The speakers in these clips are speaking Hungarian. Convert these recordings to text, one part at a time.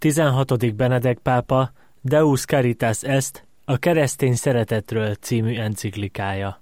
16. Benedek pápa Deus Caritas Est, a keresztény szeretetről című enciklikája.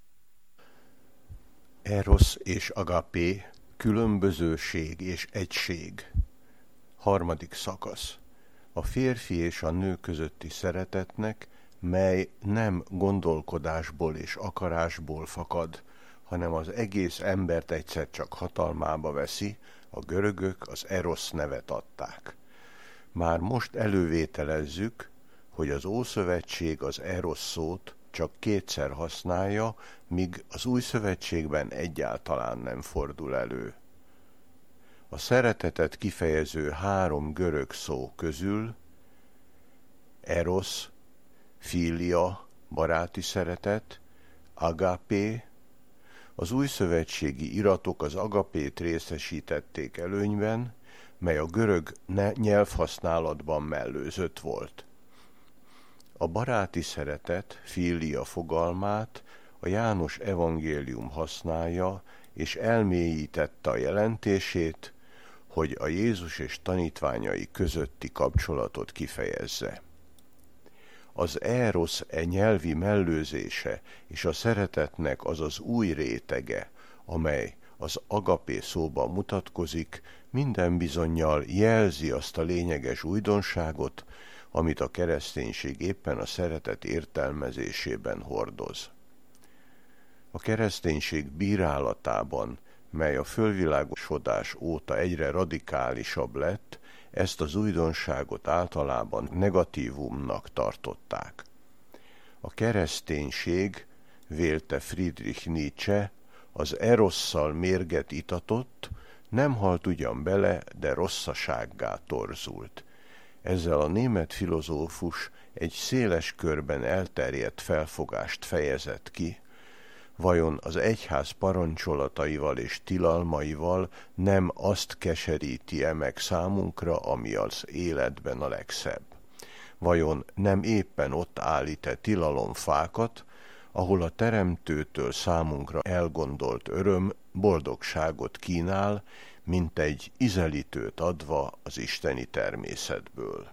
Eros és agapé, különbözőség és egység. 3. szakasz. A férfi és a nő közötti szeretetnek, mely nem gondolkodásból és akarásból fakad, hanem az egész embert egyszer csak hatalmába veszi, a görögök az eros nevet adták. Már most elővételezzük, hogy az Ószövetség az eros szót csak 2-szer használja, míg az Új Szövetségben egyáltalán nem fordul elő. A szeretetet kifejező 3 görög szó közül eros, filia, baráti szeretet, agapé, az újszövetségi iratok az agapét részesítették előnyben, mely a görög nyelvhasználatban mellőzött volt. A baráti szeretet, filia fogalmát a János evangélium használja, és elmélyítette a jelentését, hogy a Jézus és tanítványai közötti kapcsolatot kifejezze. Az eros nyelvi mellőzése és a szeretetnek az az új rétege, amely az agapé szóban mutatkozik, minden bizonnyal jelzi azt a lényeges újdonságot, amit a kereszténység éppen a szeretet értelmezésében hordoz. A kereszténység bírálatában, mely a fölvilágosodás óta egyre radikálisabb lett, ezt az újdonságot általában negatívumnak tartották. A kereszténység, vélte Friedrich Nietzsche, az erosszal mérget itatott, nem halt ugyan bele, de rosszasággá torzult. Ezzel a német filozófus egy széles körben elterjedt felfogást fejezett ki, vajon az egyház parancsolataival és tilalmaival nem azt keseríti-e meg számunkra, ami az életben a legszebb? Vajon nem éppen ott állít-e tilalomfákat, ahol a Teremtőtől számunkra elgondolt öröm boldogságot kínál, mint egy ízelítőt adva az isteni természetből?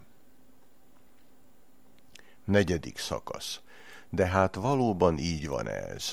4. szakasz. De hát valóban így van ez.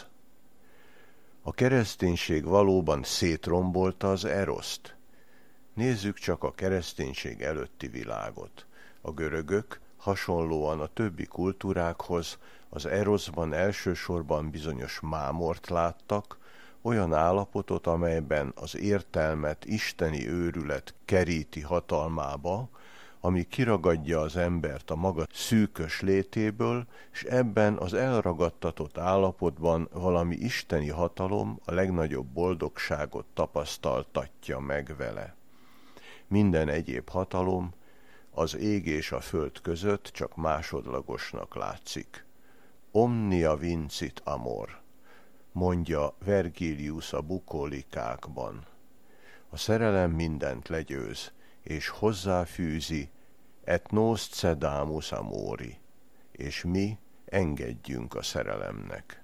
A kereszténység valóban szétrombolta az eroszt. Nézzük csak a kereszténység előtti világot. A görögök hasonlóan a többi kultúrákhoz az eroszban elsősorban bizonyos mámort láttak, olyan állapotot, amelyben az értelmet isteni őrület keríti hatalmába, ami kiragadja az embert a maga szűkös létéből, és ebben az elragadtatott állapotban valami isteni hatalom a legnagyobb boldogságot tapasztaltatja meg vele. Minden egyéb hatalom az ég és a föld között csak másodlagosnak látszik. Omnia vincit amor, mondja Vergilius a bukólikákban. A szerelem mindent legyőz, és hozzáfűzi et nos cedamus amori, és mi engedjünk a szerelemnek.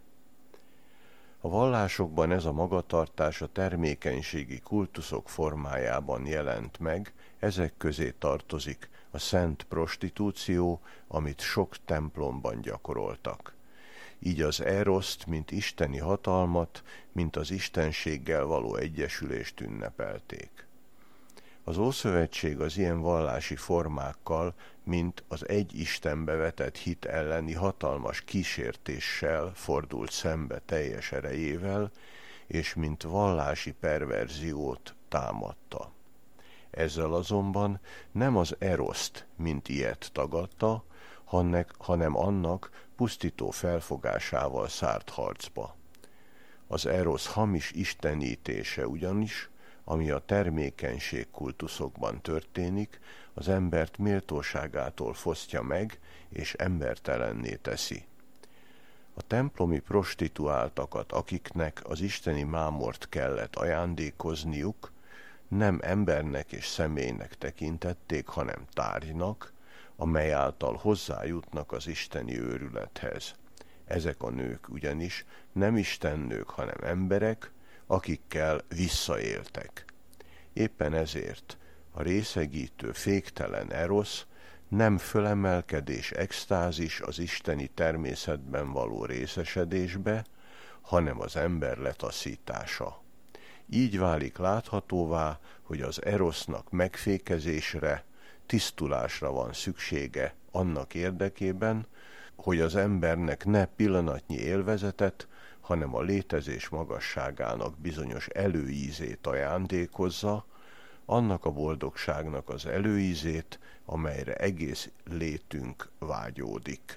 A vallásokban ez a magatartás a termékenységi kultuszok formájában jelent meg, ezek közé tartozik a szent prostitúció, amit sok templomban gyakoroltak. Így az eroszt, mint isteni hatalmat, mint az istenséggel való egyesülést ünnepelték. Az Ószövetség az ilyen vallási formákkal, mint az egy Istenbe vetett hit elleni hatalmas kísértéssel fordult szembe teljes erejével, és mint vallási perverziót támadta. Ezzel azonban nem az eroszt, mint ilyet tagadta, hanem annak pusztító felfogásával szállt harcba. Az erosz hamis istenítése ugyanis, ami a termékenység kultuszokban történik, az embert méltóságától fosztja meg, és embertelenné teszi. A templomi prostituáltakat, akiknek az isteni mámort kellett ajándékozniuk, nem embernek és személynek tekintették, hanem tárgynak, amely által hozzájutnak az isteni őrülethez. Ezek a nők ugyanis nem istennők, hanem emberek, akikkel visszaéltek. Éppen ezért A részegítő, féktelen erosz nem fölemelkedés, extázis az isteni természetben való részesedésbe, hanem az ember letaszítása. Így válik láthatóvá, hogy az erosznak megfékezésre, tisztulásra van szüksége annak érdekében, hogy az embernek ne pillanatnyi élvezetet, hanem a létezés magasságának bizonyos előízét ajándékozza, annak a boldogságnak az előízét, amelyre egész létünk vágyódik.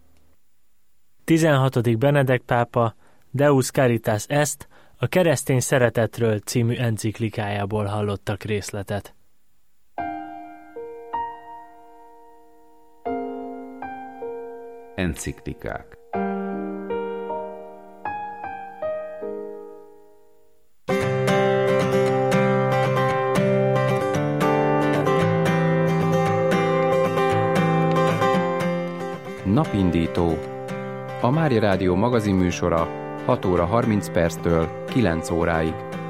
16. Benedek pápa Deus Caritas Est, a Keresztény Szeretetről című enciklikájából hallottak részletet. Enciklikák. Napindító. A Mária Rádió magazinműsora 6 óra 30 perctől 9 óráig.